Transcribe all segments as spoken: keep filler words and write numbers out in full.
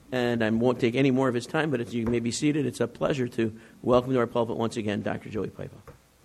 And I won't take any more of his time, but if you may be seated, it's a pleasure to welcome to our pulpit once again Doctor Joey Pipa.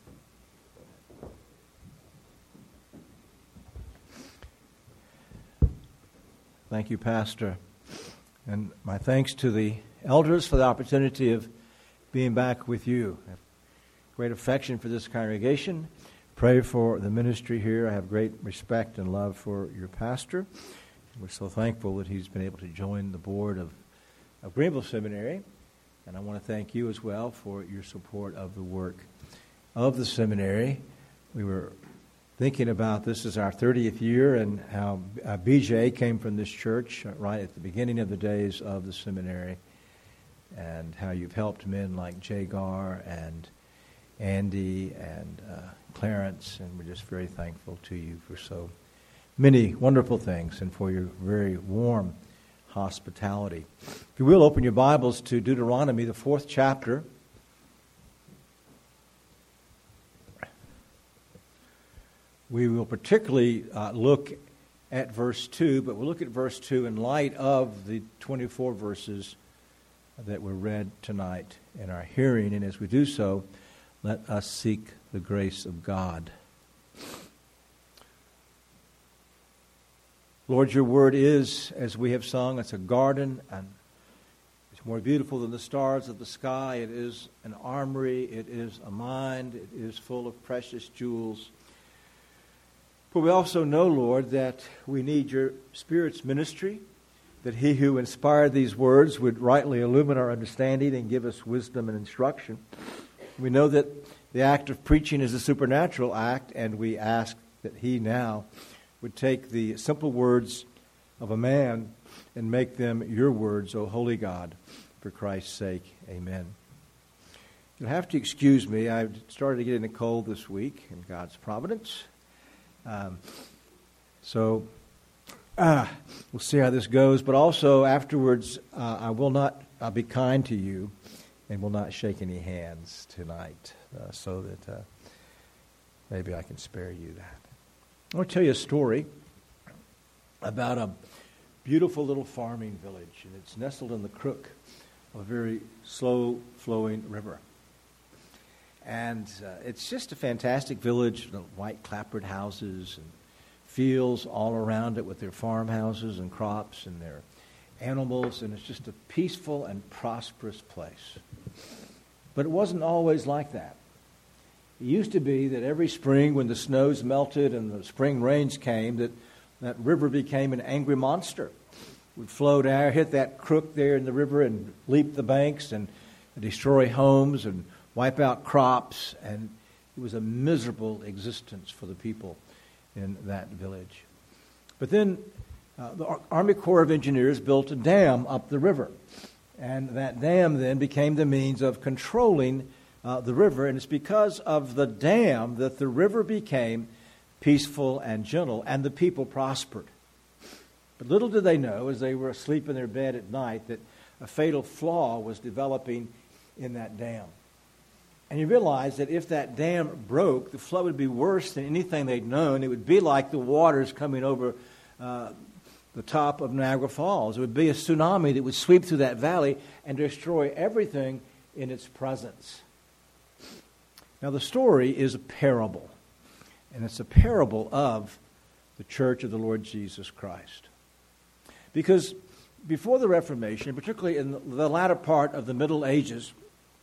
Thank you, Pastor. And my thanks to the elders for the opportunity of being back with you. I have great affection for this congregation. Pray for the ministry here. I have great respect and love for your pastor. We're so thankful that he's been able to join the board of, of Greenville Seminary. And I want to thank you as well for your support of the work of the seminary. We were thinking about this as our thirtieth year and how uh, B J came from this church uh, right at the beginning of the days of the seminary, and how you've helped men like Jagar and Andy and uh, Clarence, and we're just very thankful to you for so many wonderful things and for your very warm hospitality. If you will, open your Bibles to Deuteronomy, the fourth chapter. We will particularly uh, look at verse two, but we'll look at verse two in light of the twenty-four verses that were read tonight in our hearing. And as we do so, let us seek the grace of God. Lord, your word is, as we have sung, it's a garden, and it's more beautiful than the stars of the sky. It is an armory. It is a mind. It is full of precious jewels. But we also know, Lord, that we need your Spirit's ministry, that he who inspired these words would rightly illumine our understanding and give us wisdom and instruction. We know that the act of preaching is a supernatural act, and we ask that he now would take the simple words of a man and make them your words, O holy God, for Christ's sake. Amen. You'll have to excuse me. I've started getting a cold this week in God's providence. Um, so uh, we'll see how this goes. But also afterwards, uh, I will not. I'll be kind to you, and will not shake any hands tonight, uh, so that uh, maybe I can spare you that. I want to tell you a story about a beautiful little farming village, and it's nestled in the crook of a very slow-flowing river. And uh, it's just a fantastic village, you know, white clapboard houses and fields all around it with their farmhouses and crops and their animals, and it's just a peaceful and prosperous place. But it wasn't always like that. It used to be that every spring when the snows melted and the spring rains came, that that river became an angry monster. It would flow down, hit that crook there in the river and leap the banks and destroy homes and wipe out crops, and it was a miserable existence for the people in that village. But then uh, the Army Corps of Engineers built a dam up the river, and that dam then became the means of controlling uh, the river, and it's because of the dam that the river became peaceful and gentle, and the people prospered. But little did they know, as they were asleep in their bed at night, that a fatal flaw was developing in that dam. And you realize that if that dam broke, the flood would be worse than anything they'd known. It would be like the waters coming over uh, the top of Niagara Falls. It would be a tsunami that would sweep through that valley and destroy everything in its presence. Now, the story is a parable, and it's a parable of the Church of the Lord Jesus Christ. Because before the Reformation, particularly in the latter part of the Middle Ages,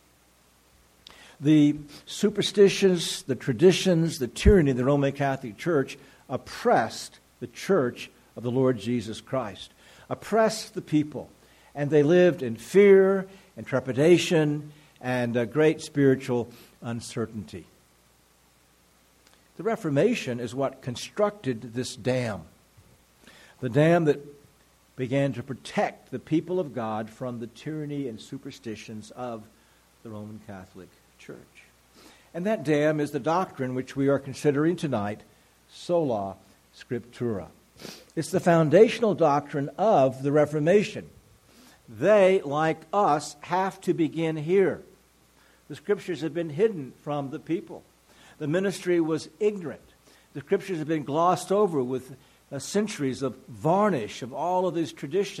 the superstitions, the traditions, the tyranny of the Roman Catholic Church oppressed the Church of the Lord Jesus Christ, oppressed the people, and they lived in fear and trepidation and a great spiritual uncertainty. The Reformation is what constructed this dam, the dam that began to protect the people of God from the tyranny and superstitions of the Roman Catholic Church. And that dam is the doctrine which we are considering tonight, sola scriptura. It's the foundational doctrine of the Reformation. They, like us, have to begin here. The Scriptures have been hidden from the people. The ministry was ignorant. The Scriptures have been glossed over with uh, centuries of varnish of all of this tradition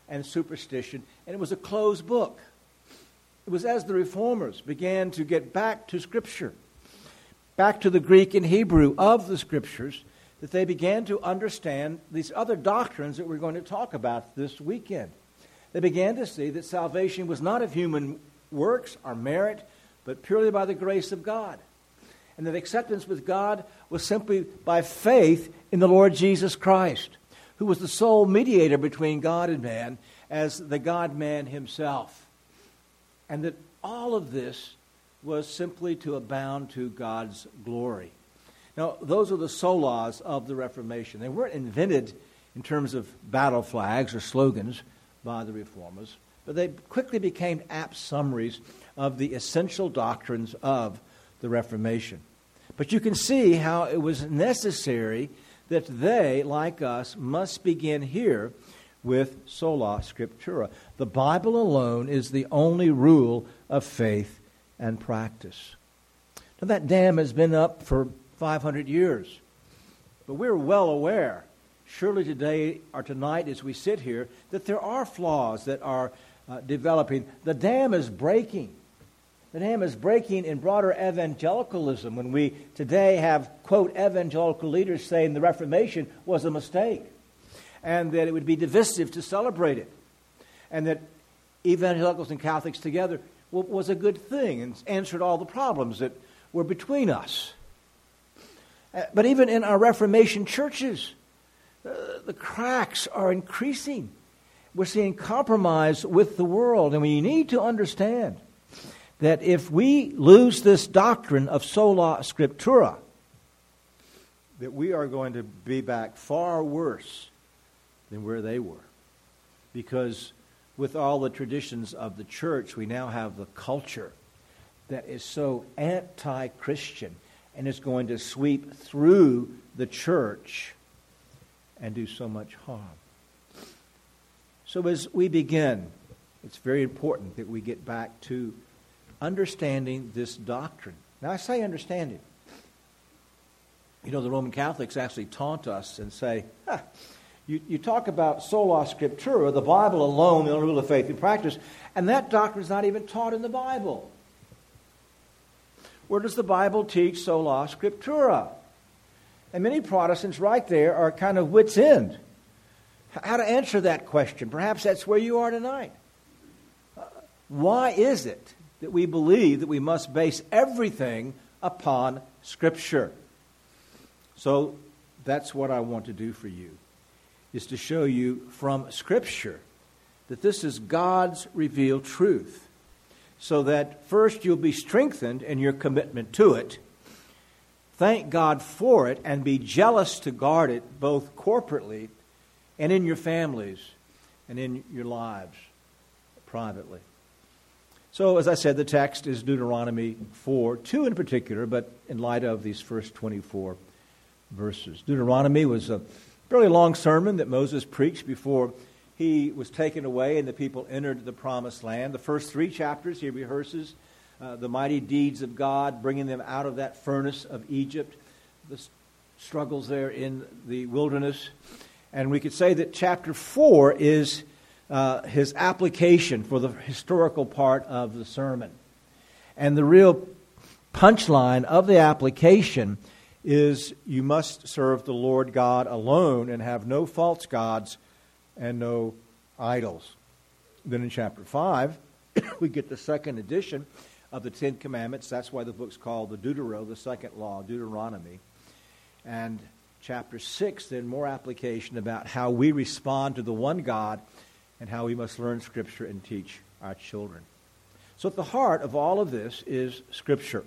and superstition, and it was a closed book. It was as the Reformers began to get back to Scripture, back to the Greek and Hebrew of the Scriptures, that they began to understand these other doctrines that we're going to talk about this weekend. They began to see that salvation was not of human works or merit, but purely by the grace of God. And that acceptance with God was simply by faith in the Lord Jesus Christ, who was the sole mediator between God and man as the God-man himself. And that all of this was simply to abound to God's glory. Now, those are the solas of the Reformation. They weren't invented in terms of battle flags or slogans by the Reformers, but they quickly became apt summaries of the essential doctrines of the Reformation. But you can see how it was necessary that they, like us, must begin here with sola scriptura. The Bible alone is the only rule of faith and practice. Now, that dam has been up for five hundred years, but we're well aware, surely today or tonight as we sit here, that there are flaws that are uh, developing. The dam is breaking. The dam is breaking in broader evangelicalism when we today have, quote, evangelical leaders saying the Reformation was a mistake and that it would be divisive to celebrate it and that evangelicals and Catholics together w- was a good thing and answered all the problems that were between us. Uh, but even in our Reformation churches, uh, the cracks are increasing. We're seeing compromise with the world, and we need to understand that if we lose this doctrine of sola scriptura, that we are going to be back far worse than where they were. Because with all the traditions of the church, we now have the culture that is so anti-Christian and is going to sweep through the church and do so much harm. So as we begin, it's very important that we get back to understanding this doctrine. Now, I say understanding. You know, the Roman Catholics actually taunt us and say, huh, you, you talk about sola scriptura, the Bible alone, the only rule of faith and practice, and that doctrine is not even taught in the Bible. Where does the Bible teach sola scriptura? And many Protestants right there are kind of wits' end. How to answer that question? Perhaps that's where you are tonight. Uh, why is it that we believe that we must base everything upon Scripture? So that's what I want to do for you, is to show you from Scripture that this is God's revealed truth, so that first you'll be strengthened in your commitment to it, thank God for it, and be jealous to guard it both corporately and in your families and in your lives privately. So, as I said, the text is Deuteronomy four, two in particular, but in light of these first twenty-four verses. Deuteronomy was a fairly long sermon that Moses preached before he was taken away and the people entered the promised land. The first three chapters, he rehearses uh, the mighty deeds of God, bringing them out of that furnace of Egypt, the struggles there in the wilderness. And we could say that chapter four is Uh, his application for the historical part of the sermon. And the real punchline of the application is you must serve the Lord God alone and have no false gods and no idols. Then in chapter five, we get the second edition of the Ten Commandments. That's why the book's called the Deutero, the second law, Deuteronomy. And chapter six, then more application about how we respond to the one God and how we must learn Scripture and teach our children. So at the heart of all of this is Scripture.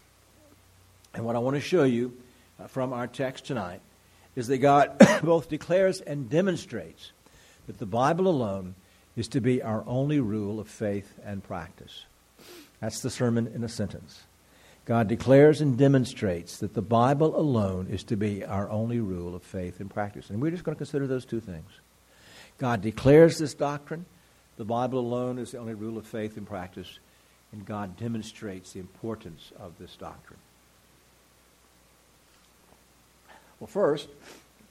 And what I want to show you uh, from our text tonight is that God both declares and demonstrates that the Bible alone is to be our only rule of faith and practice. That's the sermon in a sentence. God declares and demonstrates that the Bible alone is to be our only rule of faith and practice. And we're just going to consider those two things. God declares this doctrine. The Bible alone is the only rule of faith and practice. And God demonstrates the importance of this doctrine. Well, first,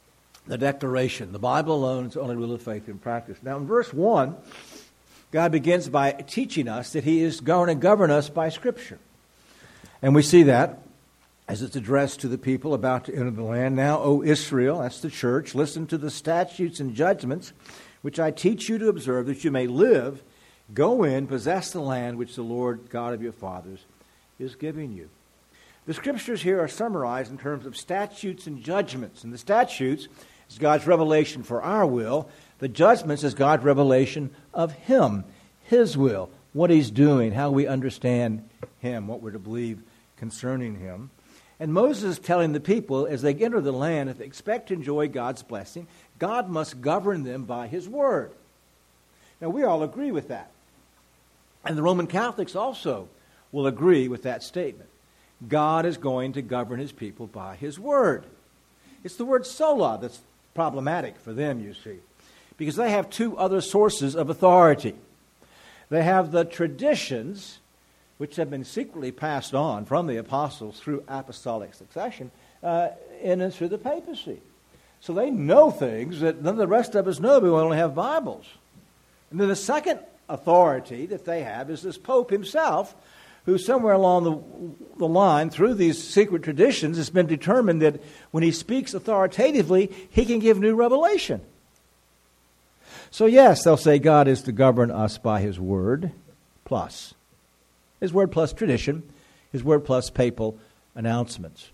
the declaration. The Bible alone is the only rule of faith and practice. Now, in verse one, God begins by teaching us that He is going to govern us by Scripture. And we see that as it's addressed to the people about to enter the land. Now, O Israel, that's the church, listen to the statutes and judgments which I teach you to observe, that you may live, go in, possess the land which the Lord God of your fathers is giving you. The Scriptures here are summarized in terms of statutes and judgments. And the statutes is God's revelation for our will. The judgments is God's revelation of Him, His will, what He's doing, how we understand Him, what we're to believe concerning Him. And Moses is telling the people, as they enter the land, if they expect to enjoy God's blessing, God must govern them by His Word. Now, we all agree with that. And the Roman Catholics also will agree with that statement. God is going to govern His people by His Word. It's the word sola that's problematic for them, you see, because they have two other sources of authority. They have the traditions, which have been secretly passed on from the apostles through apostolic succession, uh, in and through the papacy. So they know things that none of the rest of us know, but we only have Bibles. And then the second authority that they have is this Pope himself, who somewhere along the, the line, through these secret traditions, has been determined that when he speaks authoritatively, he can give new revelation. So yes, they'll say God is to govern us by His Word, plus. His Word plus tradition, His Word plus papal announcements.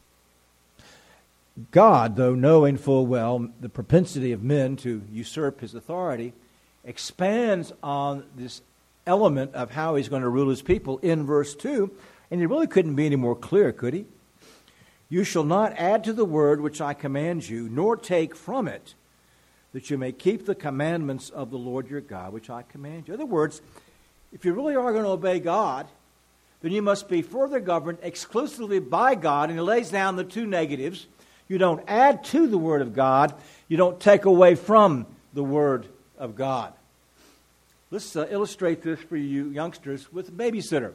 God, though knowing full well the propensity of men to usurp His authority, expands on this element of how He's going to rule His people in verse two, and He really couldn't be any more clear, could He? You shall not add to the word which I command you, nor take from it, that you may keep the commandments of the Lord your God, which I command you. In other words, if you really are going to obey God, then you must be further governed exclusively by God, and He lays down the two negatives. You don't add to the Word of God. You don't take away from the Word of God. Let's uh, illustrate this for you youngsters with a babysitter.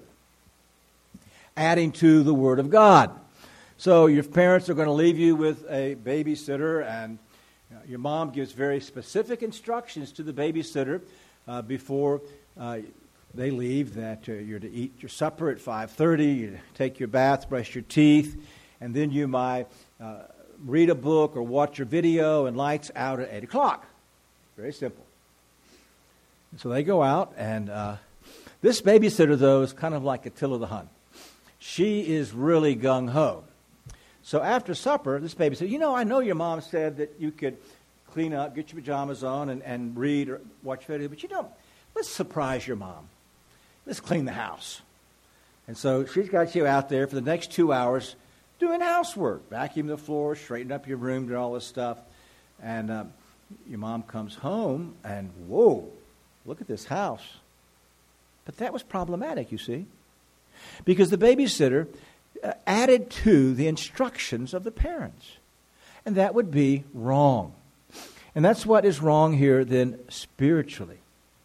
Adding to the Word of God. So your parents are going to leave you with a babysitter, and uh, your mom gives very specific instructions to the babysitter uh, before uh, they leave, that uh, you're to eat your supper at five thirty, you take your bath, brush your teeth, and then you might uh, read a book or watch your video, and lights out at eight o'clock. Very simple. So they go out, and uh, this babysitter, though, is kind of like Attila the Hun. She is really gung-ho. So after supper, this baby said, you know, I know your mom said that you could clean up, get your pajamas on, and, and read or watch video, but you know, let's surprise your mom. Let's clean the house. And so she's got you out there for the next two hours doing housework, vacuuming the floor, straightening up your room, doing all this stuff. And uh, your mom comes home, and whoa, look at this house. But that was problematic, you see, because the babysitter uh, added to the instructions of the parents. And that would be wrong. And that's what is wrong here then spiritually.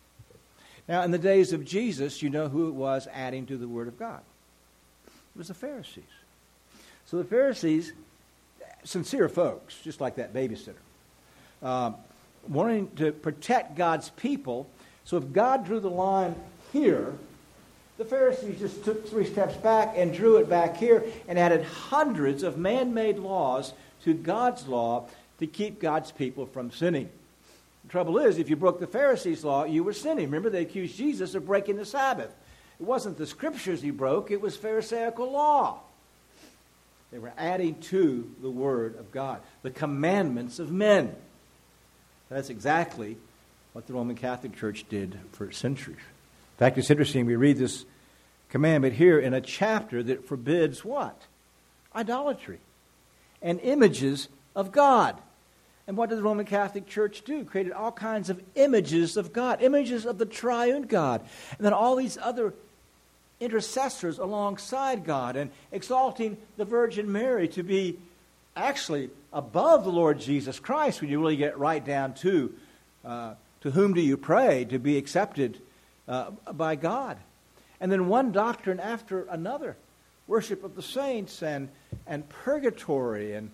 Now, in the days of Jesus, you know who it was adding to the Word of God. It was the Pharisees. So the Pharisees, sincere folks, just like that babysitter, uh, wanting to protect God's people. So if God drew the line here, the Pharisees just took three steps back and drew it back here and added hundreds of man-made laws to God's law to keep God's people from sinning. The trouble is, if you broke the Pharisees' law, you were sinning. Remember, they accused Jesus of breaking the Sabbath. It wasn't the Scriptures he broke, it was Pharisaical law. They were adding to the Word of God, the commandments of men. That's exactly what the Roman Catholic Church did for centuries. In fact, it's interesting, we read this commandment here in a chapter that forbids what? Idolatry and images of God. And what did the Roman Catholic Church do? Created all kinds of images of God, images of the triune God, and then all these other intercessors alongside God, and exalting the Virgin Mary to be actually above the Lord Jesus Christ when you really get right down to uh, to whom do you pray to be accepted uh, by God. And then one doctrine after another, worship of the saints and, and purgatory and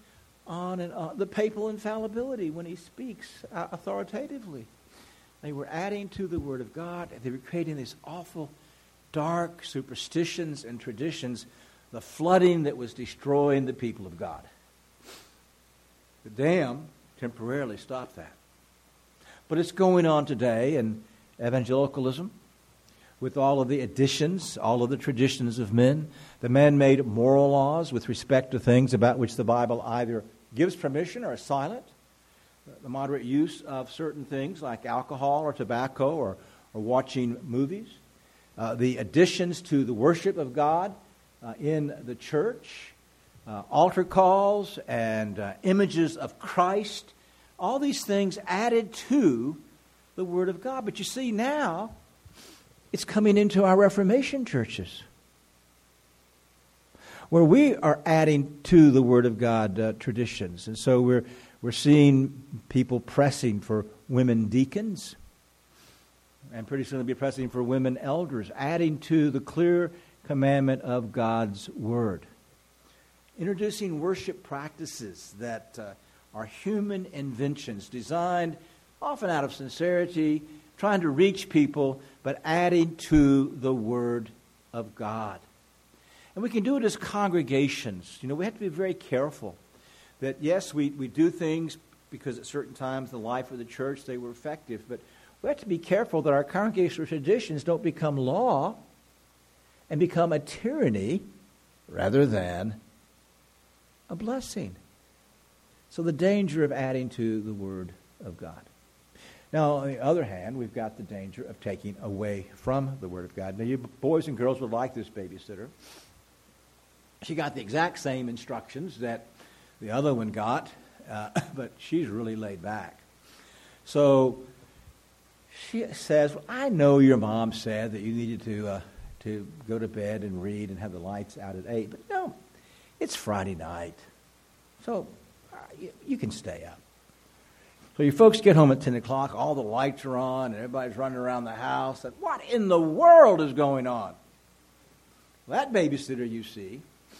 on and on. The papal infallibility when he speaks uh, authoritatively. They were adding to the Word of God. They were creating these awful, dark superstitions and traditions, the flooding that was destroying the people of God. The dam temporarily stopped that. But it's going on today in evangelicalism with all of the additions, all of the traditions of men, the man-made moral laws with respect to things about which the Bible either gives permission or is silent, the moderate use of certain things like alcohol or tobacco or, or watching movies, uh, the additions to the worship of God uh, in the church, uh, altar calls and uh, images of Christ, all these things added to the Word of God. But you see now, it's coming into our Reformation churches, where we are adding to the Word of God uh, traditions. And so we're we're seeing people pressing for women deacons, and pretty soon they'll be pressing for women elders, adding to the clear commandment of God's Word. Introducing worship practices that uh, are human inventions, designed often out of sincerity, trying to reach people, but adding to the Word of God. And we can do it as congregations. You know, we have to be very careful that, yes, we, we do things because at certain times in the life of the church they were effective, but we have to be careful that our congregational traditions don't become law and become a tyranny rather than a blessing. So the danger of adding to the Word of God. Now, on the other hand, we've got the danger of taking away from the Word of God. Now, you boys and girls would like this babysitter. She got the exact same instructions that the other one got, uh, but she's really laid back. So she says, well, I know your mom said that you needed to uh, to go to bed and read and have the lights out at eight, but no, it's Friday night, so uh, you, you can stay up. So your folks get home at ten o'clock, all the lights are on, and everybody's running around the house. And what in the world is going on? Well, that babysitter, you see,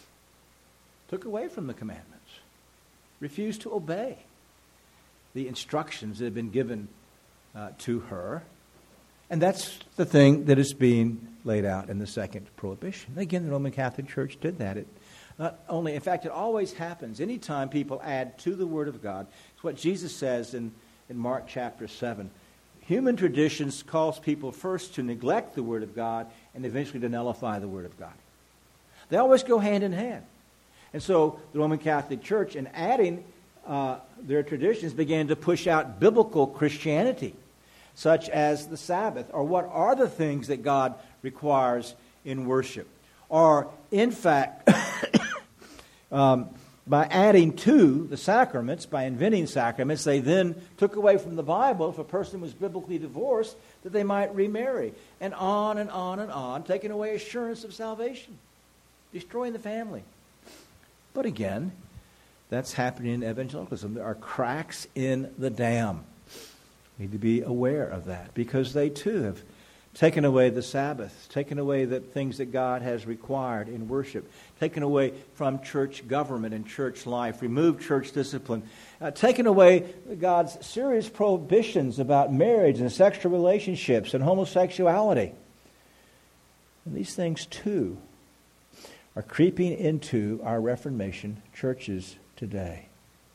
took away from the commandments, refused to obey the instructions that had been given uh, to her. And that's the thing that is being laid out in the second prohibition. Again, the Roman Catholic Church did that. It not only, in fact, it always happens. Anytime people add to the Word of God, it's what Jesus says in, in Mark chapter seven. Human traditions cause people first to neglect the Word of God and eventually to nullify the Word of God. They always go hand in hand. And so the Roman Catholic Church, in adding uh, their traditions, began to push out biblical Christianity, such as the Sabbath, or what are the things that God requires in worship. Or, in fact, um, by adding to the sacraments, by inventing sacraments, they then took away from the Bible, if a person was biblically divorced, that they might remarry. And on and on and on, taking away assurance of salvation, destroying the family. But again, that's happening in evangelicalism. There are cracks in the dam. We need to be aware of that, because they too have taken away the Sabbath, taken away the things that God has required in worship, taken away from church government and church life, removed church discipline, uh, taken away God's serious prohibitions about marriage and sexual relationships and homosexuality. And these things too are creeping into our Reformation churches today.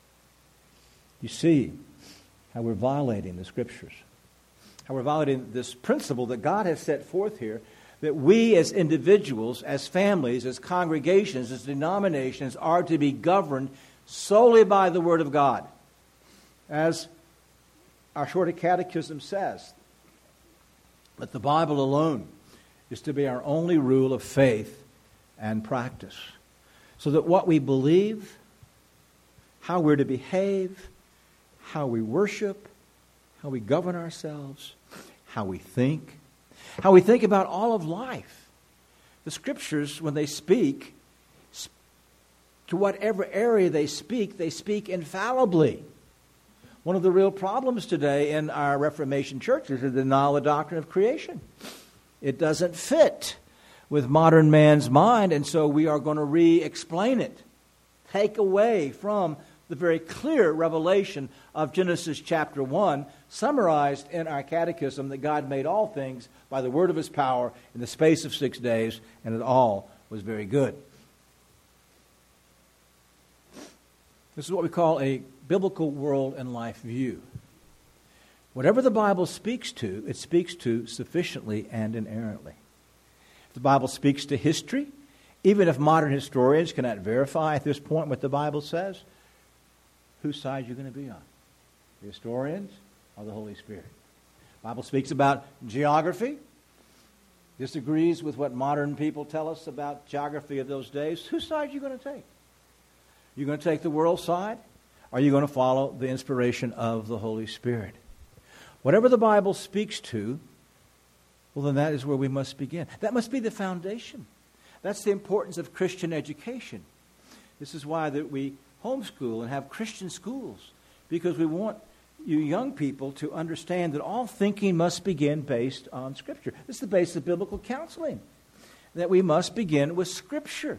You see how we're violating the Scriptures, how we're violating this principle that God has set forth here, that we as individuals, as families, as congregations, as denominations are to be governed solely by the Word of God. As our Shorter Catechism says, that the Bible alone is to be our only rule of faith and practice. So that what we believe, how we're to behave, how we worship, how we govern ourselves, how we think, how we think about all of life. The Scriptures, when they speak, to whatever area they speak, they speak infallibly. One of the real problems today in our Reformation churches is the denial of the doctrine of creation. It doesn't fit with modern man's mind, and so we are going to re-explain it. Take away from the very clear revelation of Genesis chapter one, summarized in our catechism that God made all things by the word of his power in the space of six days, and it all was very good. This is what we call a biblical world and life view. Whatever the Bible speaks to, it speaks to sufficiently and inerrantly. If the Bible speaks to history, even if modern historians cannot verify at this point what the Bible says, whose side are you going to be on? The historians or the Holy Spirit? The Bible speaks about geography, disagrees with what modern people tell us about geography of those days. Whose side are you going to take? Are you going to take the world side? Or are you going to follow the inspiration of the Holy Spirit? Whatever the Bible speaks to, well, then that is where we must begin. That must be the foundation. That's the importance of Christian education. This is why that we homeschool and have Christian schools, because we want you young people to understand that all thinking must begin based on Scripture. This is the basis of biblical counseling, that we must begin with Scripture.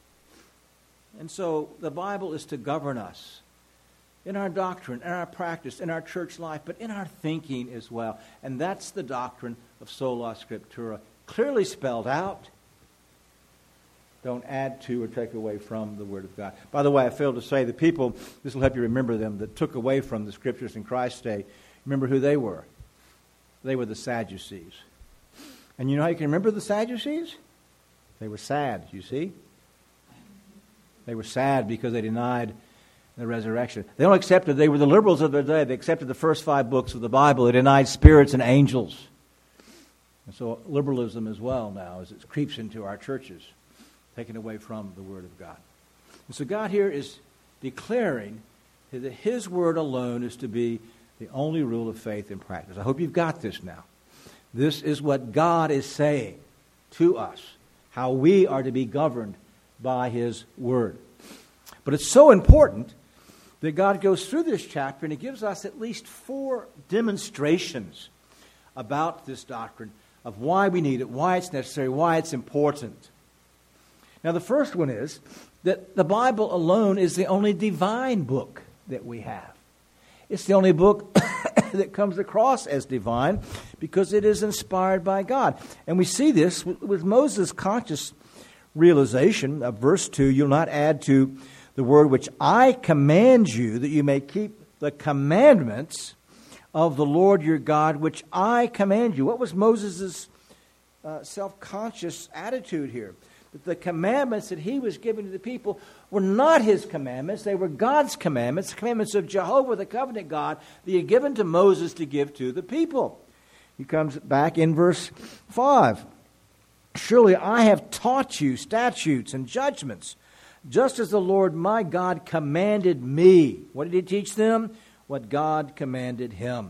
And so the Bible is to govern us in our doctrine, in our practice, in our church life, but in our thinking as well. And that's the doctrine of sola scriptura, clearly spelled out. Don't add to or take away from the Word of God. By the way, I failed to say, the people, this will help you remember them, that took away from the Scriptures in Christ's day, remember who they were. They were the Sadducees. And you know how you can remember the Sadducees? They were sad, you see. They were sad because they denied the resurrection. They only accepted, they were the liberals of their day. They accepted the first five books of the Bible. They denied spirits and angels. And so liberalism as well now, as it creeps into our churches, taken away from the Word of God. And so God here is declaring that His Word alone is to be the only rule of faith and practice. I hope you've got this now. This is what God is saying to us, how we are to be governed by His Word. But it's so important that God goes through this chapter and He gives us at least four demonstrations about this doctrine of why we need it, why it's necessary, why it's important. Now, the first one is that the Bible alone is the only divine book that we have. It's the only book that comes across as divine because it is inspired by God. And we see this with, with Moses' conscious realization of verse two, you'll not add to the word which I command you, that you may keep the commandments of the Lord your God, which I command you. What was Moses' uh, self-conscious attitude here? That the commandments that he was giving to the people were not his commandments. They were God's commandments, the commandments of Jehovah, the covenant God, that he had given to Moses to give to the people. He comes back in verse five. Surely I have taught you statutes and judgments, just as the Lord my God commanded me. What did he teach them? What God commanded him.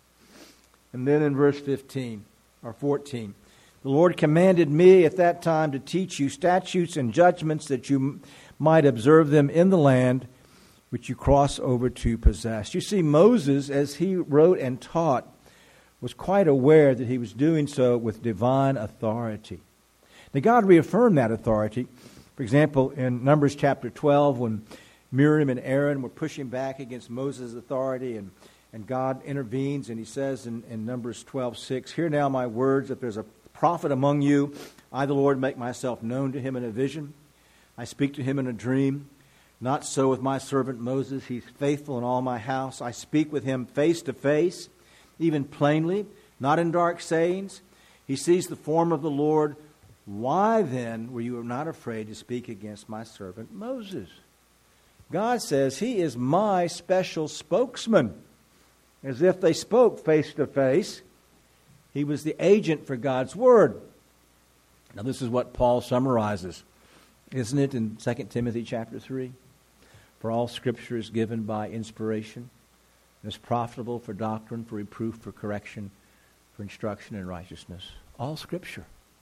And then in verse fifteen or fourteen, the Lord commanded me at that time to teach you statutes and judgments that you might observe them in the land which you cross over to possess. You see, Moses, as he wrote and taught, was quite aware that he was doing so with divine authority. Now, God reaffirmed that authority. For example, in Numbers chapter twelve, when Miriam and Aaron were pushing back against Moses' authority, and, and God intervenes, and he says in, in Numbers twelve six, hear now my words, if there's a prophet among you, I, the Lord, make myself known to him in a vision. I speak to him in a dream. Not so with my servant Moses. He's faithful in all my house. I speak with him face to face, even plainly, not in dark sayings. He sees the form of the Lord. Why then were you not afraid to speak against my servant Moses? God says he is my special spokesman. As if they spoke face to face. He was the agent for God's word. Now this is what Paul summarizes, isn't it, in Second Timothy chapter three? For all Scripture is given by inspiration and is profitable for doctrine, for reproof, for correction, for instruction in righteousness. All Scripture.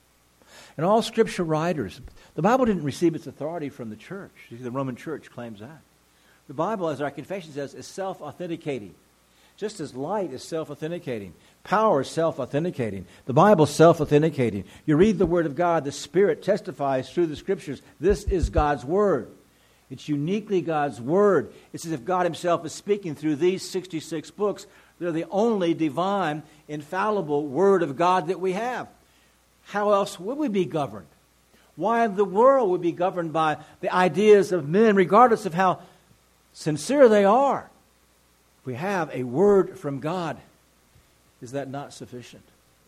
And all Scripture writers. The Bible didn't receive its authority from the church. You see, the Roman church claims that. The Bible, as our confession says, is self-authenticating. Just as light is self-authenticating. Power is self-authenticating. The Bible is self-authenticating. You read the Word of God, the Spirit testifies through the Scriptures. This is God's Word. It's uniquely God's Word. It's as if God Himself is speaking through these sixty-six books. They're the only divine, infallible Word of God that we have. How else would we be governed? Why the world would be governed by the ideas of men, regardless of how sincere they are? We have a word from God. Is that not sufficient?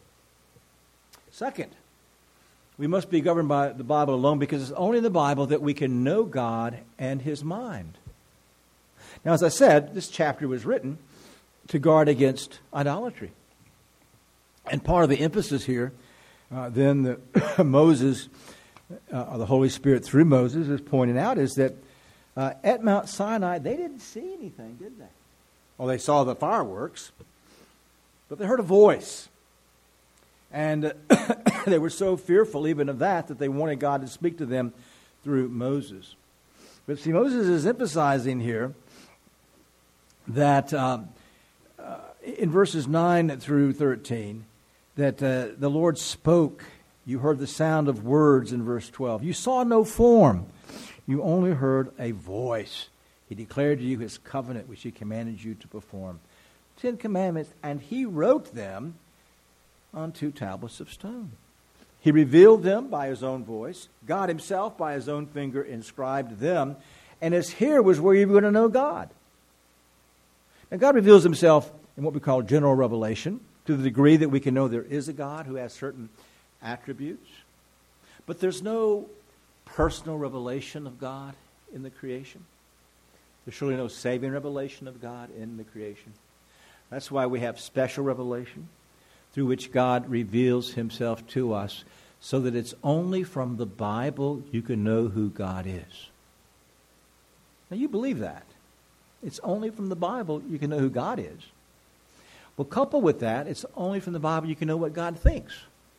Second, we must be governed by the Bible alone, because it's only in the Bible that we can know God and His mind. Now, as I said, this chapter was written to guard against idolatry. And part of the emphasis here, uh, then the Moses, uh, the Holy Spirit through Moses is pointing out, is that uh, at Mount Sinai, they didn't see anything, did they? Well, they saw the fireworks, but they heard a voice. And uh, they were so fearful even of that that they wanted God to speak to them through Moses. But see, Moses is emphasizing here that um, uh, in verses nine through thirteen, that uh, the Lord spoke. You heard the sound of words in verse twelve. You saw no form. You only heard a voice. He declared to you His covenant, which He commanded you to perform. Ten commandments, and He wrote them on two tablets of stone. He revealed them by His own voice. God Himself, by His own finger, inscribed them. And as here was where you were going to know God. Now, God reveals Himself in what we call general revelation, to the degree that we can know there is a God who has certain attributes. But there's no personal revelation of God in the creation. There's surely no saving revelation of God in the creation. That's why we have special revelation, through which God reveals Himself to us, so that it's only from the Bible you can know who God is. Now, you believe that. It's only from the Bible you can know who God is. Well, coupled with that, it's only from the Bible you can know what God thinks.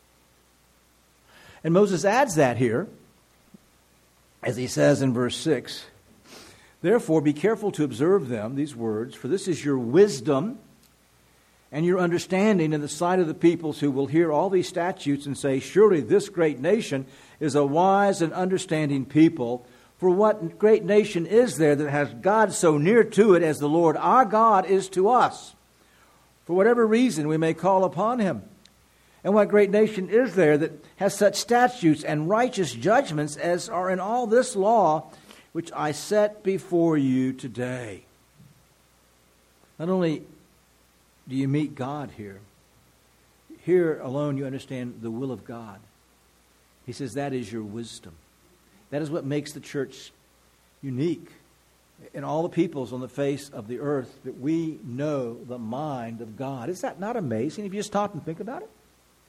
And Moses adds that here, as he says in verse six, therefore be careful to observe them, these words, for this is your wisdom and your understanding in the sight of the peoples who will hear all these statutes and say, surely this great nation is a wise and understanding people. For what great nation is there that has God so near to it as the Lord our God is to us? For whatever reason we may call upon Him. And what great nation is there that has such statutes and righteous judgments as are in all this law which I set before you today? Not only do you meet God here, here alone you understand the will of God. He says that is your wisdom. That is what makes the church unique in all the peoples on the face of the earth, that we know the mind of God. Is that not amazing if you just stop and think about it?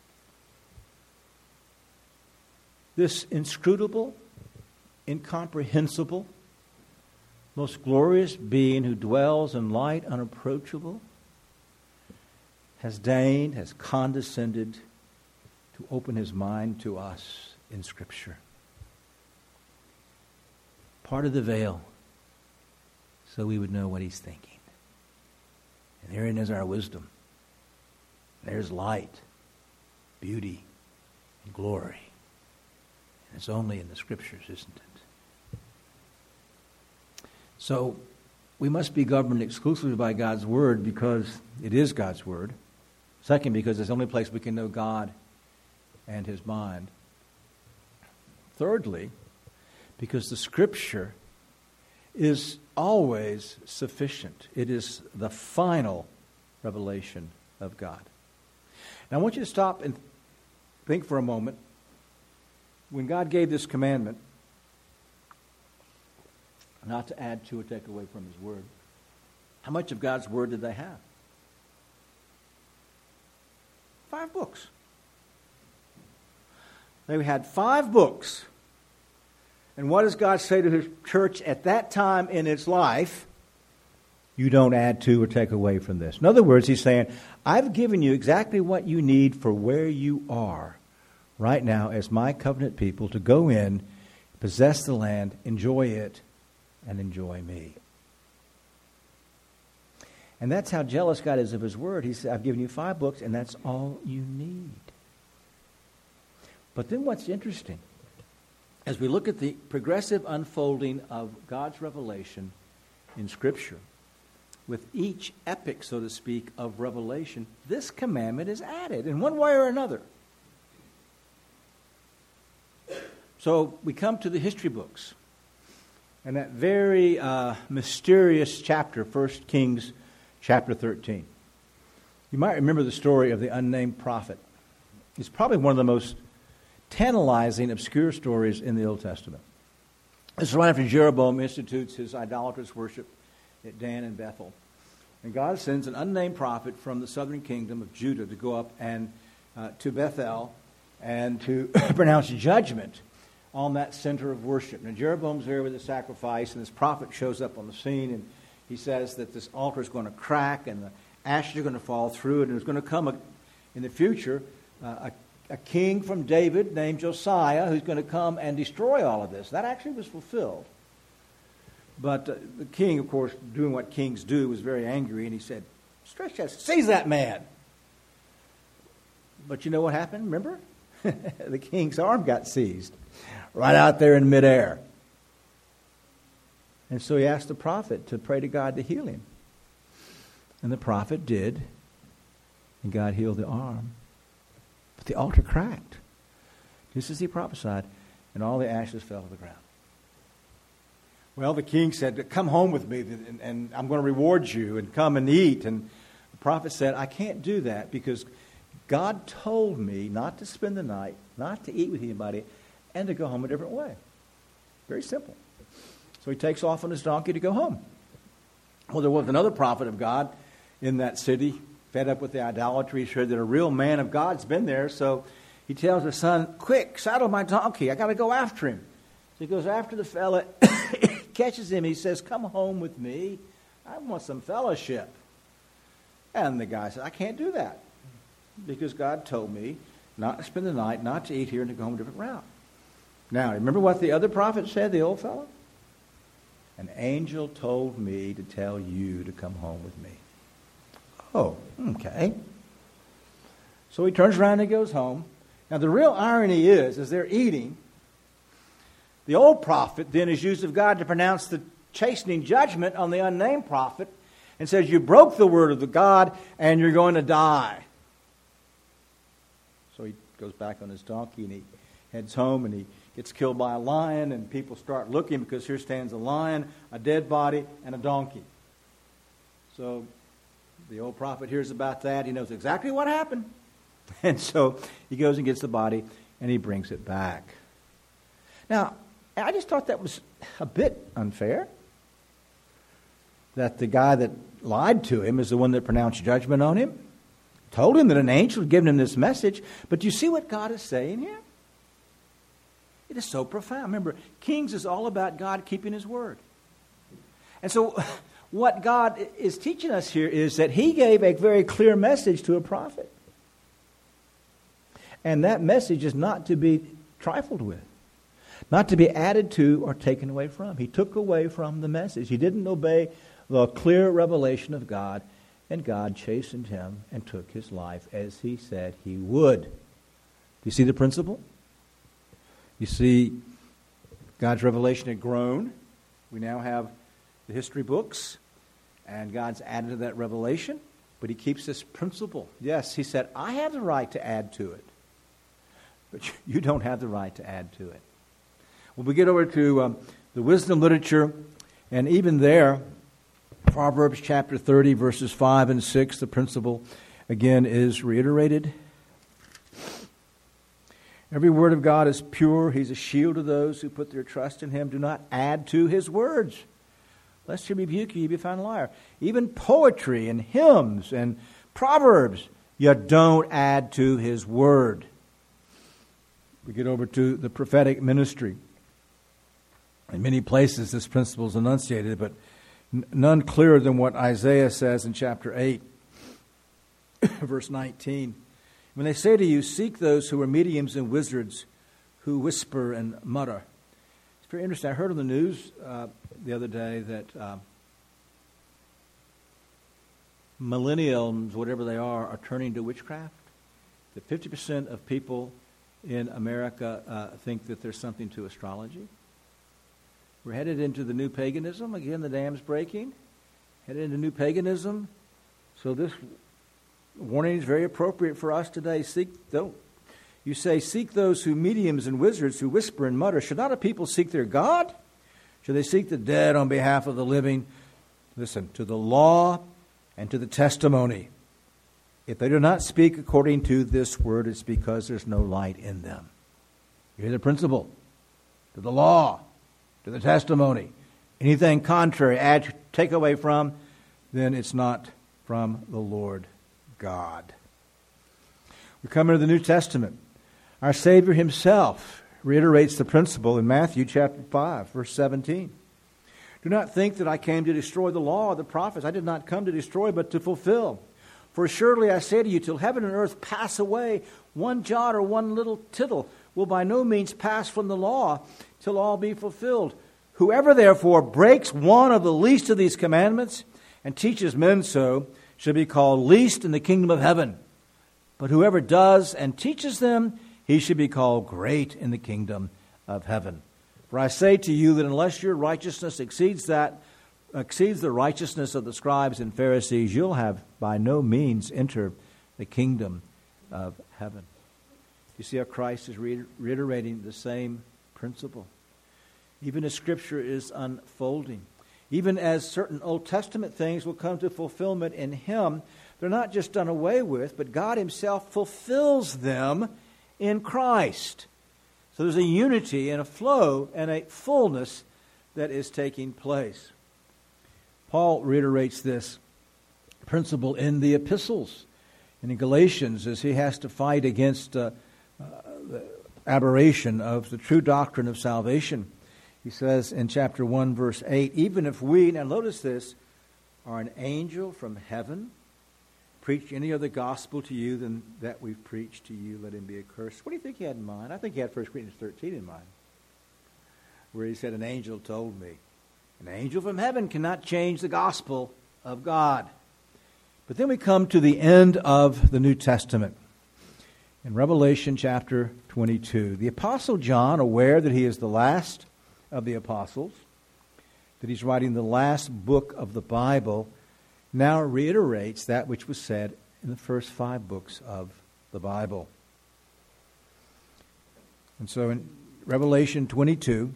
This inscrutable, incomprehensible, most glorious being who dwells in light unapproachable has deigned, has condescended to open His mind to us in Scripture. Part of the veil, so we would know what He's thinking. And therein is our wisdom. There's light, beauty, and glory. And it's only in the Scriptures, isn't it? So, we must be governed exclusively by God's Word because it is God's Word. Second, because it's the only place we can know God and His mind. Thirdly, because the Scripture is always sufficient. It is the final revelation of God. Now I want you to stop and think for a moment. When God gave this commandment, not to add to or take away from His Word, how much of God's Word did they have? Five books. They had five books. And what does God say to His church at that time in its life? You don't add to or take away from this. In other words, He's saying, I've given you exactly what you need for where you are right now as my covenant people to go in, possess the land, enjoy it, and enjoy me. And that's how jealous God is of His Word. He said, I've given you five books, and that's all you need. But then what's interesting as we look at the progressive unfolding of God's revelation in Scripture, with each epic, so to speak, of revelation, this commandment is added in one way or another. So we come to the history books. And that very uh, mysterious chapter, First Kings chapter thirteen. You might remember the story of the unnamed prophet. It's probably one of the most tantalizing, obscure stories in the Old Testament. This is right after Jeroboam institutes his idolatrous worship at Dan and Bethel. And God sends an unnamed prophet from the southern kingdom of Judah to go up and uh, to Bethel and to pronounce judgment on that center of worship. Now, Jeroboam's there with the sacrifice, and this prophet shows up on the scene, and he says that this altar is going to crack, and the ashes are going to fall through it, and there's going to come a, in the future uh, a, a king from David named Josiah who's going to come and destroy all of this. That actually was fulfilled. But uh, the king, of course, doing what kings do, was very angry, and he said, "Stretch out, seize that man." But you know what happened, remember? The king's arm got seized right out there in midair. And so he asked the prophet to pray to God to heal him. And the prophet did, and God healed the arm. But the altar cracked, just as he prophesied, and all the ashes fell to the ground. Well, the king said, "Come home with me, and, and I'm going to reward you, and come and eat." And the prophet said, "I can't do that because God told me not to spend the night, not to eat with anybody, and to go home a different way." Very simple. So he takes off on his donkey to go home. Well, there was another prophet of God in that city, fed up with the idolatry. He heard that a real man of God's been there, so he tells his son, "Quick, saddle my donkey. I got to go after him." So he goes after the fella, catches him. He says, "Come home with me. I want some fellowship." And the guy said, "I can't do that, because God told me not to spend the night, not to eat here, and to go home a different route." Now, remember what the other prophet said, the old fellow? "An angel told me to tell you to come home with me." Oh, okay. So he turns around and he goes home. Now, the real irony is, as they're eating, the old prophet then is used of God to pronounce the chastening judgment on the unnamed prophet and says, "You broke the word of the God and you're going to die." So he goes back on his donkey and he heads home, and he gets killed by a lion, and people start looking because here stands a lion, a dead body, and a donkey. So the old prophet hears about that. He knows exactly what happened. And so he goes and gets the body, and he brings it back. Now, I just thought that was a bit unfair, that the guy that lied to him is the one that pronounced judgment on him. Told him that an angel had given him this message. But you see what God is saying here? It is so profound. Remember, Kings is all about God keeping his word. And so what God is teaching us here is that he gave a very clear message to a prophet. And that message is not to be trifled with, not to be added to or taken away from. He took away from the message. He didn't obey the clear revelation of God, and God chastened him and took his life as he said he would. Do you see the principle? You see, God's revelation had grown. We now have the history books, and God's added to that revelation, but he keeps this principle. Yes, he said, "I have the right to add to it," but you don't have the right to add to it. When we get over to um, the wisdom literature, and even there, Proverbs chapter thirty, verses five and six, the principle again is reiterated. Every word of God is pure. He's a shield to those who put their trust in him. Do not add to his words, lest he rebuke you, you be found a liar. Even poetry and hymns and proverbs, you don't add to his word. We get over to the prophetic ministry. In many places this principle is enunciated, but none clearer than what Isaiah says in chapter eight, verse nineteen. When they say to you, "Seek those who are mediums and wizards who whisper and mutter." It's very interesting. I heard on the news uh, the other day that uh, millennials, whatever they are, are turning to witchcraft. That fifty percent of people in America uh, think that there's something to astrology. We're headed into the new paganism. Again, the dam's breaking. Headed into new paganism. So this warning is very appropriate for us today. Seek, don't. You say, seek those who mediums and wizards who whisper and mutter. Should not a people seek their God? Should they seek the dead on behalf of the living? Listen, to the law and to the testimony. If they do not speak according to this word, it's because there's no light in them. You hear the principle? To the law, to the testimony. Anything contrary, add, take away from, then it's not from the Lord God. We come into the New Testament. Our Savior himself reiterates the principle in Matthew chapter five, verse seventeen. Do not think that I came to destroy the law or the prophets. I did not come to destroy, but to fulfill. For surely I say to you, till heaven and earth pass away, one jot or one little tittle will by no means pass from the law till all be fulfilled. Whoever therefore breaks one of the least of these commandments and teaches men so shall be called least in the kingdom of heaven. But whoever does and teaches them, he shall be called great in the kingdom of heaven. For I say to you that unless your righteousness exceeds that, exceeds the righteousness of the scribes and Pharisees, you'll have by no means enter the kingdom of heaven. You see how Christ is reiterating the same principle. Even as Scripture is unfolding, even as certain Old Testament things will come to fulfillment in Him, they're not just done away with, but God Himself fulfills them in Christ. So there's a unity and a flow and a fullness that is taking place. Paul reiterates this principle in the epistles and in Galatians as he has to fight against uh, uh, the aberration of the true doctrine of salvation. He says in chapter one, verse eight, even if we, now notice this, are an angel from heaven, preach any other gospel to you than that we've preached to you, let him be accursed. What do you think he had in mind? I think he had First Corinthians thirteen in mind, where he said, an angel told me. An angel from heaven cannot change the gospel of God. But then we come to the end of the New Testament. In Revelation chapter twenty-two, the Apostle John, aware that he is the last of the apostles, that he's writing the last book of the Bible, now reiterates that which was said in the first five books of the Bible. And so in Revelation twenty-two,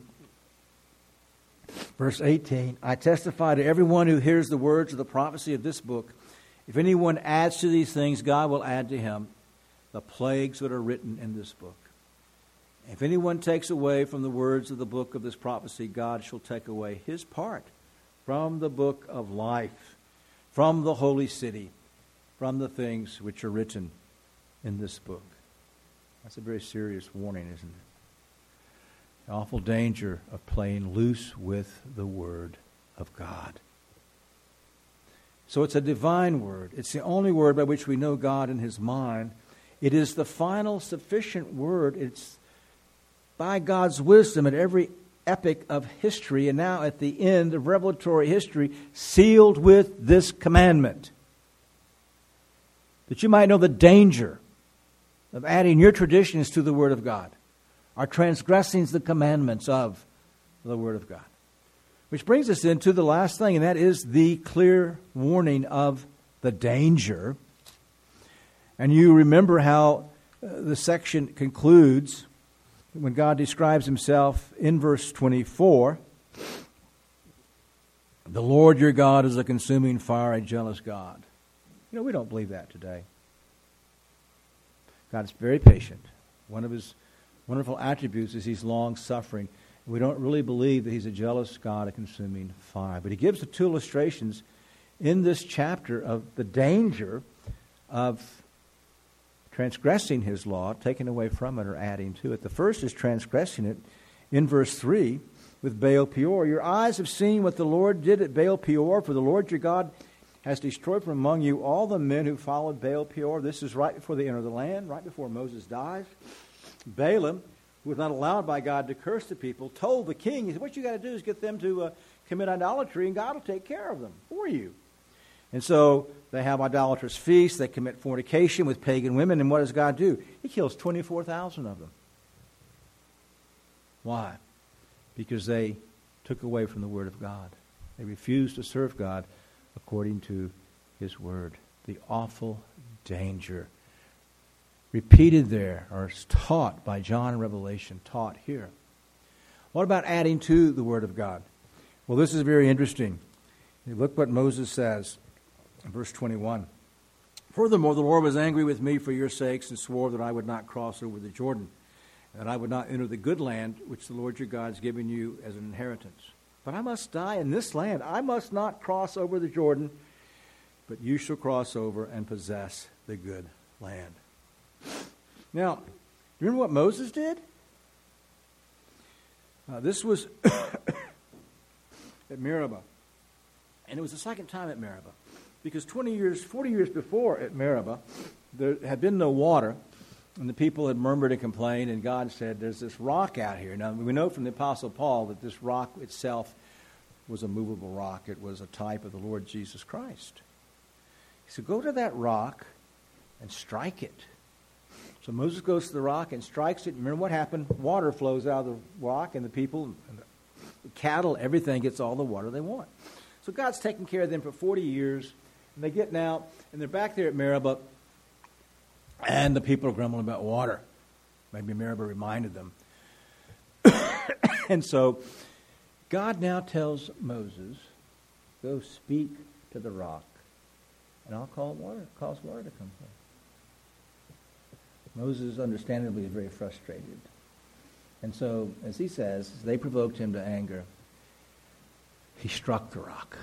verse eighteen, I testify to everyone who hears the words of the prophecy of this book, if anyone adds to these things, God will add to him the plagues that are written in this book. If anyone takes away from the words of the book of this prophecy, God shall take away his part from the book of life, from the holy city, from the things which are written in this book. That's a very serious warning, isn't it? The awful danger of playing loose with the Word of God. So it's a divine word. It's the only word by which we know God in His mind. It is the final sufficient word. It's by God's wisdom at every epoch of history, and now at the end of revelatory history, sealed with this commandment. That you might know the danger of adding your traditions to the Word of God, are transgressing the commandments of the Word of God. Which brings us into the last thing, and that is the clear warning of the danger. And you remember how uh, the section concludes when God describes Himself in verse twenty-four. The Lord your God is a consuming fire, a jealous God. You know, we don't believe that today. God is very patient. One of His wonderful attributes is He's long-suffering. We don't really believe that He's a jealous God, a consuming fire. But He gives the two illustrations in this chapter of the danger of transgressing His law, taking away from it or adding to it. The first is transgressing it in verse three with Baal Peor. Your eyes have seen what the Lord did at Baal Peor, for the Lord your God has destroyed from among you all the men who followed Baal Peor. This is right before they enter the land, right before Moses dies. Balaam, who was not allowed by God to curse the people, told the king, he said, what you got to do is get them to uh, commit idolatry, and God will take care of them for you. And so they have idolatrous feasts. They commit fornication with pagan women. And what does God do? He kills twenty-four thousand of them. Why? Because they took away from the Word of God. They refused to serve God according to His Word. The awful danger repeated there, or taught by John in Revelation, taught here. What about adding to the Word of God? Well, this is very interesting. Look what Moses says in verse twenty-one. Furthermore, the Lord was angry with me for your sakes and swore that I would not cross over the Jordan, and that I would not enter the good land which the Lord your God has given you as an inheritance. But I must die in this land. I must not cross over the Jordan, but you shall cross over and possess the good land. Now, remember what Moses did? Uh, this was at Meribah. And it was the second time at Meribah. Because twenty years, forty years before at Meribah, there had been no water. And the people had murmured and complained, and God said, there's this rock out here. Now, we know from the Apostle Paul that this rock itself was a movable rock. It was a type of the Lord Jesus Christ. He said, go to that rock and strike it. So Moses goes to the rock and strikes it. Remember what happened? Water flows out of the rock, and the people, and the cattle, everything gets all the water they want. So God's taking care of them for forty years, and they get now, and they're back there at Meribah, and the people are grumbling about water. Maybe Meribah reminded them. And so God now tells Moses, go speak to the rock, and I'll call water, cause water to come forth. Moses, understandably, is very frustrated. And so, as he says, they provoked him to anger. He struck the rock.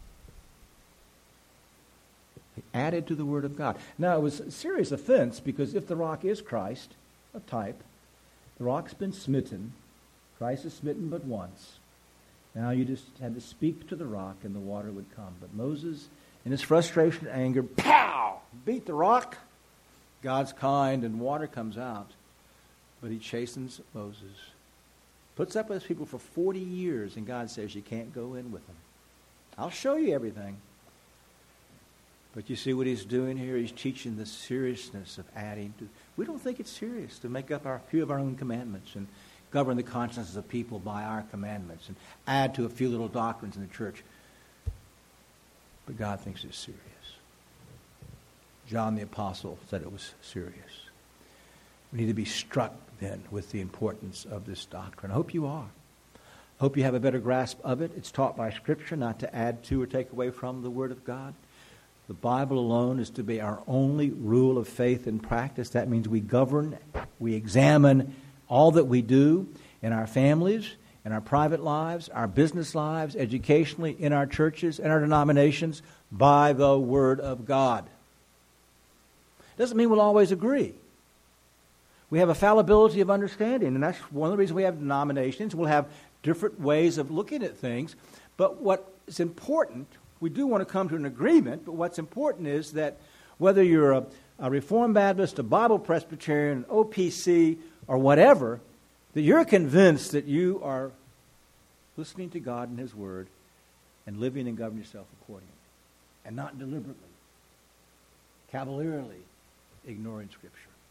He added to the word of God. Now, it was a serious offense because if the rock is Christ, a type, the rock's been smitten. Christ is smitten but once. Now you just had to speak to the rock and the water would come. But Moses, in his frustration and anger, pow, beat the rock. God's kind and water comes out. But he chastens Moses. Puts up with his people for forty years, and God says, you can't go in with them. I'll show you everything. But you see what he's doing here? He's teaching the seriousness of adding to. We don't think it's serious to make up our, a few of our own commandments and govern the consciences of people by our commandments and add to a few little doctrines in the church. But God thinks it's serious. John the Apostle said it was serious. We need to be struck then with the importance of this doctrine. I hope you are. I hope you have a better grasp of it. It's taught by Scripture, not to add to or take away from the Word of God. The Bible alone is to be our only rule of faith and practice. That means we govern, we examine all that we do in our families, in our private lives, our business lives, educationally, in our churches, in our denominations, by the Word of God. Doesn't mean we'll always agree. We have a fallibility of understanding, and that's one of the reasons we have denominations. We'll have different ways of looking at things. But what is important, we do want to come to an agreement, but what's important is that whether you're a, a Reformed Baptist, a Bible Presbyterian, an O P C, or whatever, that you're convinced that you are listening to God and His Word and living and governing yourself accordingly, and not deliberately, cavalierly ignoring Scripture.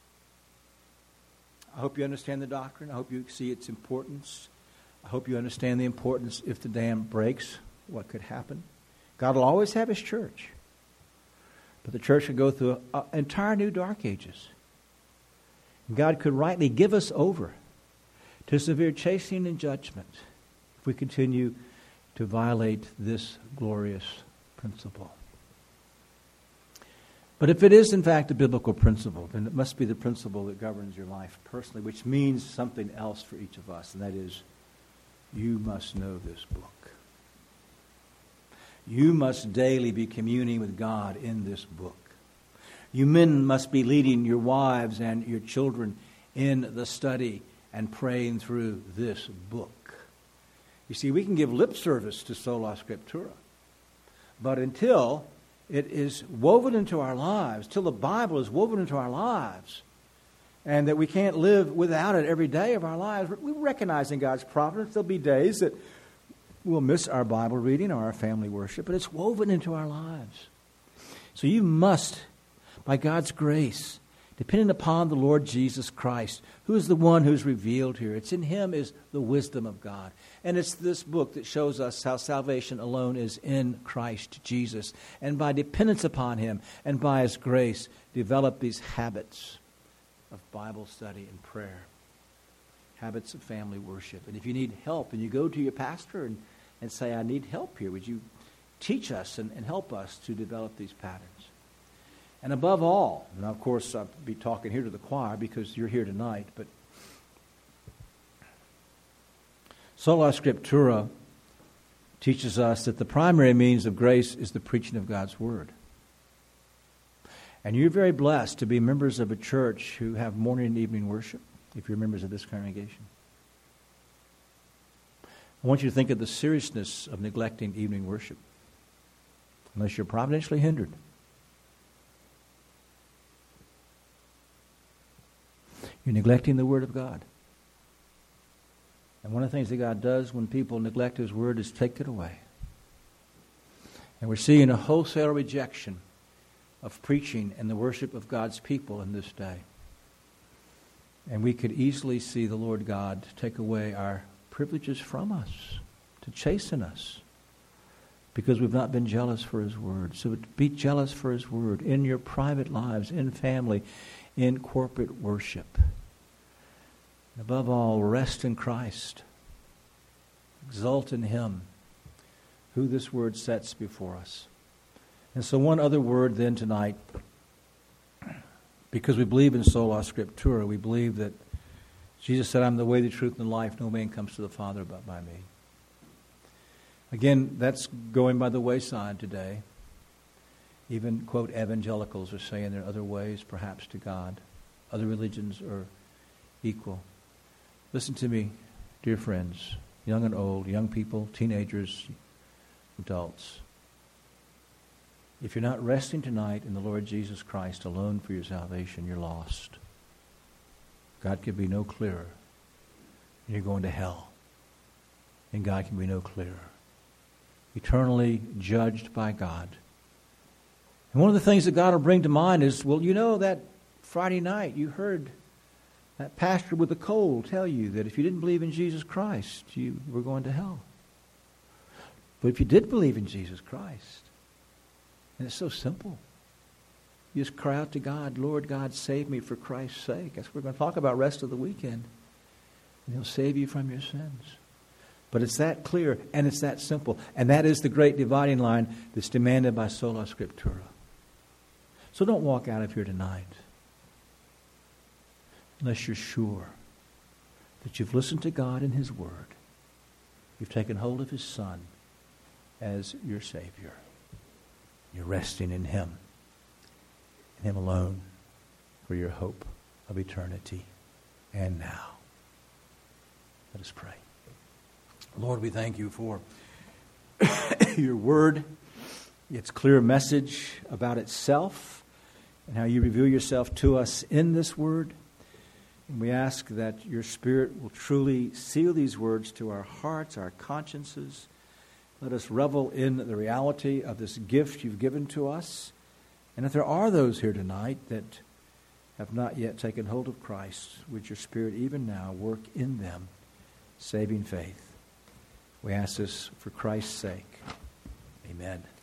I hope you understand the doctrine. I hope you see its importance. I hope you understand the importance if the dam breaks, what could happen. God will always have His church. But the church will go through an entire new dark ages. God could rightly give us over to severe chastening and judgment if we continue to violate this glorious principle. But if it is, in fact, a biblical principle, then it must be the principle that governs your life personally, which means something else for each of us, and that is, you must know this book. You must daily be communing with God in this book. You men must be leading your wives and your children in the study and praying through this book. You see, we can give lip service to sola scriptura, but until it is woven into our lives, till the Bible is woven into our lives, and that we can't live without it every day of our lives, we recognize in God's providence there'll be days that we'll miss our Bible reading or our family worship, but it's woven into our lives. So you must, by God's grace, depending upon the Lord Jesus Christ, who is the one who's revealed here. It's in him is the wisdom of God. And it's this book that shows us how salvation alone is in Christ Jesus. And by dependence upon him and by his grace, develop these habits of Bible study and prayer, habits of family worship. And if you need help and you go to your pastor and, and say, I need help here, would you teach us and, and help us to develop these patterns? And above all, now of course I'll be talking here to the choir because you're here tonight, but Sola Scriptura teaches us that the primary means of grace is the preaching of God's Word. And you're very blessed to be members of a church who have morning and evening worship, if you're members of this congregation. I want you to think of the seriousness of neglecting evening worship, unless you're providentially hindered. You're neglecting the Word of God. And one of the things that God does when people neglect his Word is take it away. And we're seeing a wholesale rejection of preaching and the worship of God's people in this day. And we could easily see the Lord God take away our privileges from us, to chasten us, because we've not been jealous for his Word. So be jealous for his Word in your private lives, in family, in corporate worship. And above all, rest in Christ. Exult in him, who this Word sets before us. And so one other word then tonight, because we believe in Sola Scriptura, we believe that Jesus said, I'm the way, the truth, and the life. No man comes to the Father but by me. Again, that's going by the wayside today. Even, quote, evangelicals are saying there are other ways, perhaps, to God. Other religions are equal. Listen to me, dear friends, young and old, young people, teenagers, adults. If you're not resting tonight in the Lord Jesus Christ alone for your salvation, you're lost. God can be no clearer. You're going to hell. And God can be no clearer. Eternally judged by God. And one of the things that God will bring to mind is, well, you know that Friday night you heard that pastor with a cold tell you that if you didn't believe in Jesus Christ, you were going to hell. But if you did believe in Jesus Christ, and it's so simple, you just cry out to God, Lord God, save me for Christ's sake. That's what we're going to talk about rest of the weekend. And he'll save you from your sins. But it's that clear and it's that simple. And that is the great dividing line that's demanded by Sola Scriptura. So don't walk out of here tonight unless you're sure that you've listened to God and his Word. You've taken hold of his Son as your Savior. You're resting in him, in him alone, for your hope of eternity and now. Let us pray. Lord, we thank you for your Word, its clear message about itself, and how you reveal yourself to us in this Word. And we ask that your Spirit will truly seal these words to our hearts, our consciences. Let us revel in the reality of this gift you've given to us. And if there are those here tonight that have not yet taken hold of Christ, would your Spirit even now work in them saving faith? We ask this for Christ's sake. Amen.